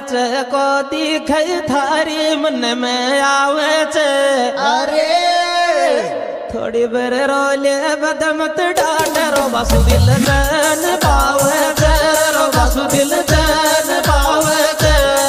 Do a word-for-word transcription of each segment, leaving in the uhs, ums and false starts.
च को दिखे थारी मन में आवे च अरे थोड़ी बेर रोले बदमत डाडरो बसु दिल चैन पावे च रो बसु दिल चैन पावे च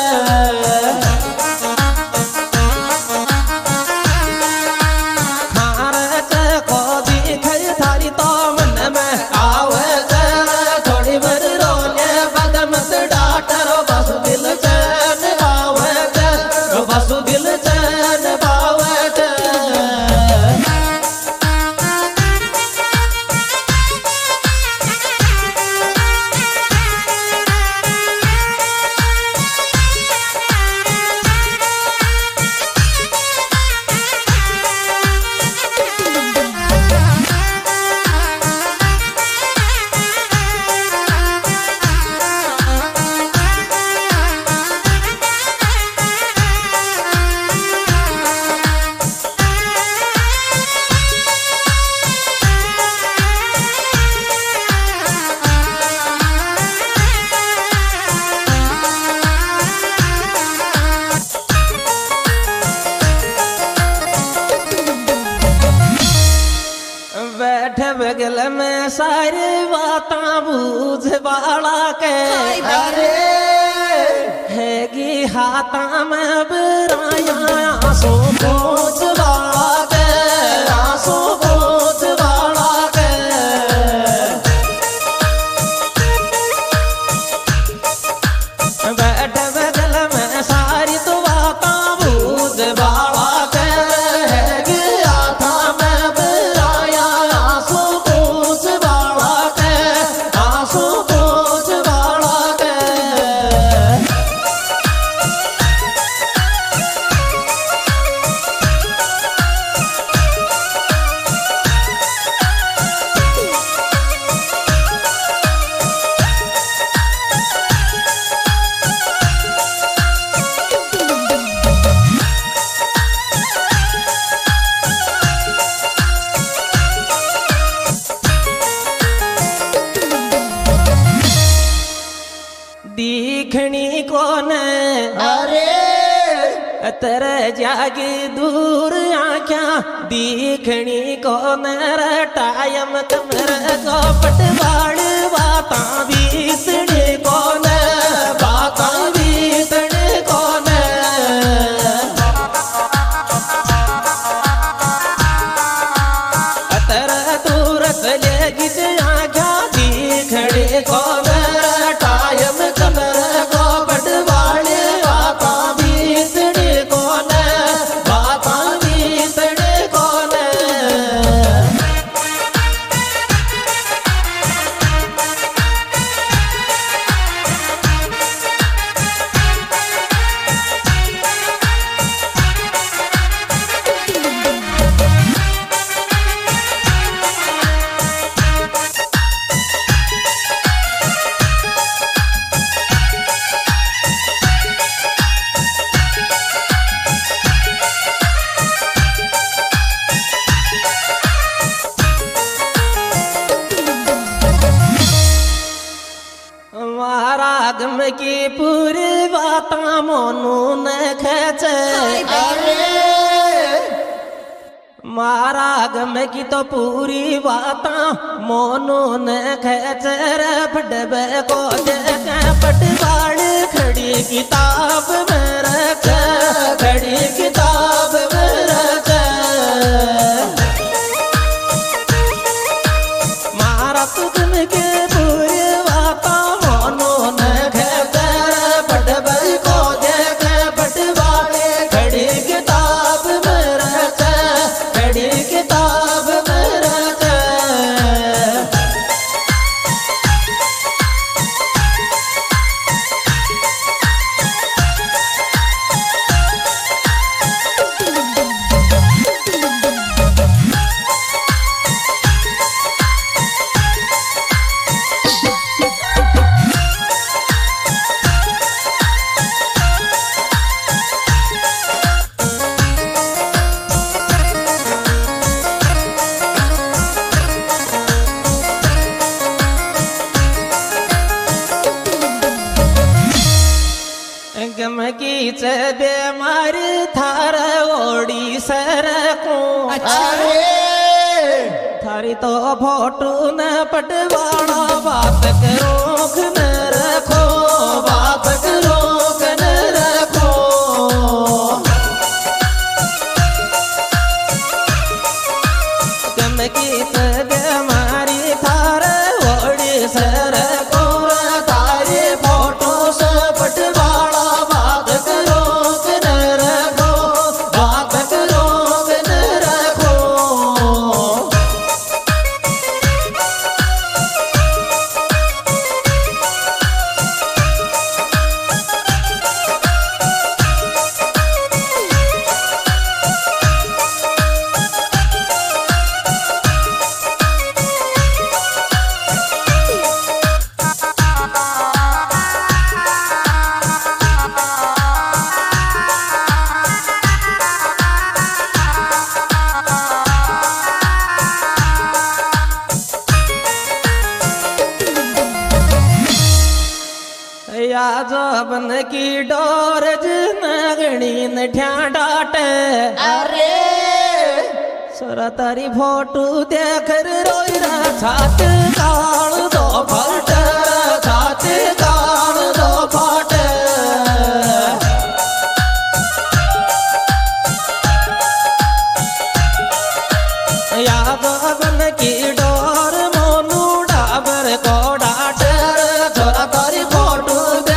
बगल में सारे बातां बूझ बाला के अरे हैगी हाथा में बराया आंसू बोझ बाला के आंसू बोझ बाला के बैठ बगल में सारी तो बातां बूझ बाला के हैगी हाथा में बराया दिखनी कौन अरे तेरे जागी दूर आख्या दिखनी कौन टाइम कमर को पटवाड़ बाता बीतने कौन बाता बीतने कौन तेरे दूर चलेगी आख्या दिखने कौन टाइम कमर को पटवाड़े बाता बीतने कौन बाता बीतने कौन रागम की पूरी बाता मोनू न खेचे मारागम की तो पूरी बाता मोनू न खेचे रे फटबे को देखे पटवाड़ खड़ी किताब में रख खड़ी किताब में रख मारा तुम के पूरी बाता गम की बेमारी थार ओड़ी सर को अरे थारी तो फोटो न पटवाना बात करो न रखो बात करो न रखो गम की बेमारी थार ओड़ी सर को थारी फोटो से पटवाना बात करो न रखो बात करो न रखो जबन की डोर नगणी न ढाटे अरे सोरा तारी फोटो देख रोई रा छात काल दो फट छात काल दो फट या जबन की डोर मोनू डाबर को डाटे सोरा तारी फोटो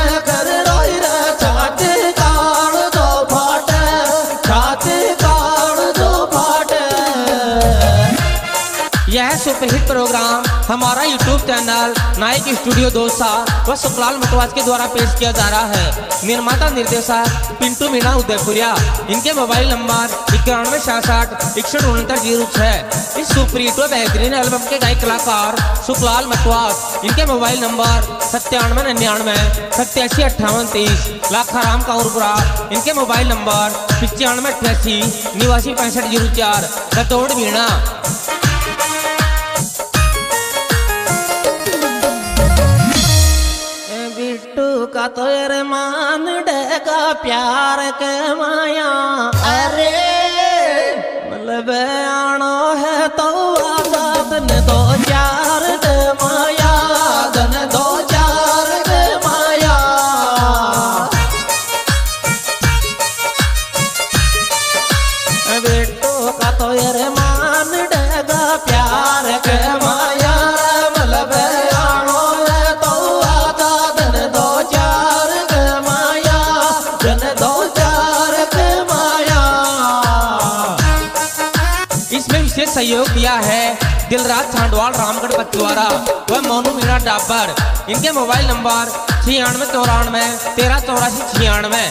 यह सुपरहिट प्रोग्राम हमारा YouTube channel Nayak studio Dausa व सुखलाल मटवाज के द्वारा पेश किया जा रहा है। निर्माता निर्देशक पिंटू मीणा उदयपुरिया। इनके मोबाइल नंबर इक्यानवे छियासठ इकसठ उनहत्तर जीरो छः। इस सुपरहिट व बेहतरीन एल्बम के गायक कलाकार सुखलाल मटवाज। इनके मोबाइल नंबर सत्तानवे निन्यानवे सत्तासी अट्ठावन तेईस। लाखाराम काउरपुरा। इनके मोबाइल नंबर पचानवे अट्ठासी निवासी पैंसठ जीरो चार। रतौड़ मीणा। का तो मान डेगा प्यार के माया अरे मतलब आनो है तो आजाद ने दो चार दे माया धन दो चार दे माया बेटो का तो मान डेगा प्यार के माया मतलब आनो है तो आजाद ने दो चार के माया जन दो चार के माया। इसमें विशेष सहयोग दिया है दिलराज छांडवाल रामगढ़ पचवारा व मोनू मीणा डाबर। इनके मोबाइल नंबर छियानवे चौरानवे तेरह चौरासी छियानवे।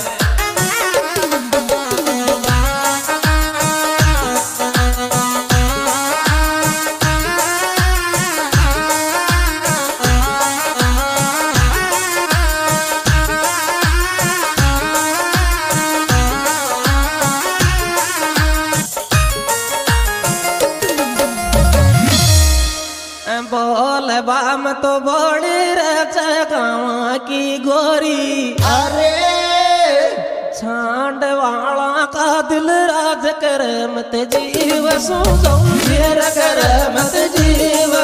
बोल बाम तो बड़ी रच गाँव की गोरी अरे छांड वाला का दिल राज कर मत जीव सो कर मत जीव